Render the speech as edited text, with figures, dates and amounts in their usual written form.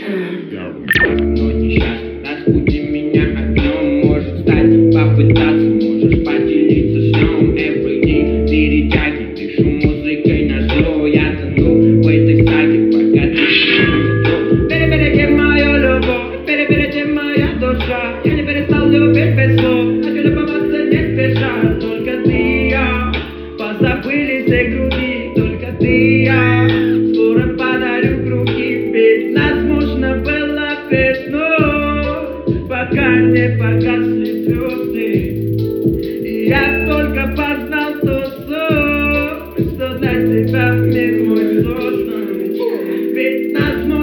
Но несчастный, разбуди меня огнем. Может стать, попытаться, можешь поделиться сном. Everyday, перетяги, дышу музыкой на зло. Я тону в этой саге, пока ты не перебереги мою любовь, перебереги моя душа. Я не перестал любить без слов, хочу любоваться не спеша. Только ты и я, позабыли все груди. Только ты и я, скоро подарю круги. Ведь нас можно было вернуть, пока не погасли звезды. И я только познал ту суть, что для тебя мир мой создан. Ведь нас можно